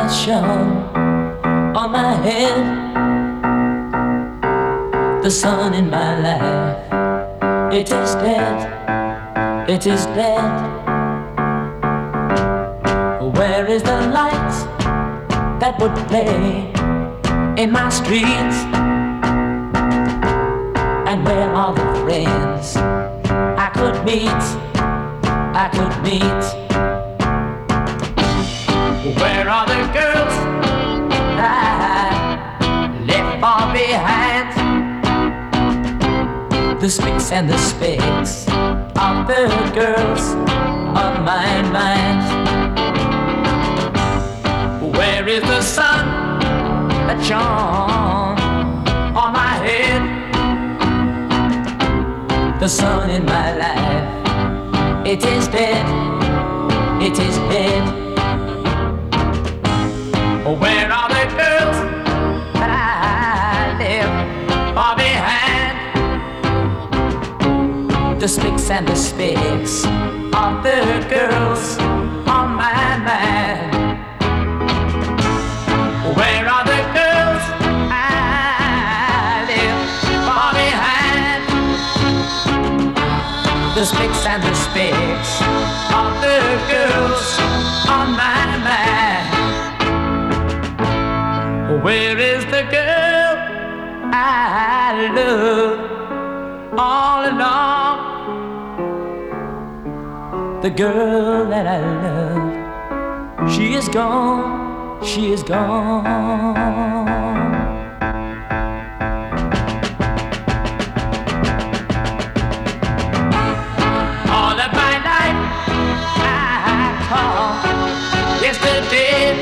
that shone on my head, the sun in my life, it is dead, it is dead. Where is the light that would play in my streets? And where are the friends I could meet, I could meet? Where are the girls I left far behind? The spicks and the specks of the girls on my mind. Where is the sun that shone on my head? The sun in my life, it is dead, it is dead. Where are the girls that I left far behind? The spicks and the specks of the girls on my mind. Where are the girls I left far behind? The spicks and the specks of the girls on my mind. Where is the girl I love all along? The girl that I love, she is gone, she is gone. All of my life I call yesterday.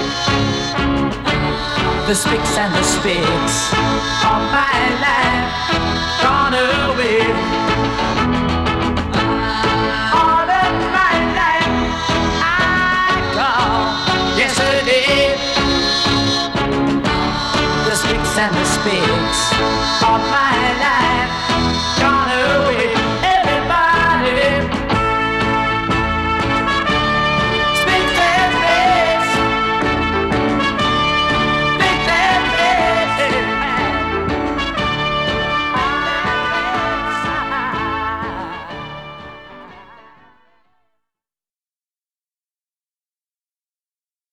The spicks and the specks of my life gone away. All of my life I call yesterday. The spicks and the specks of my life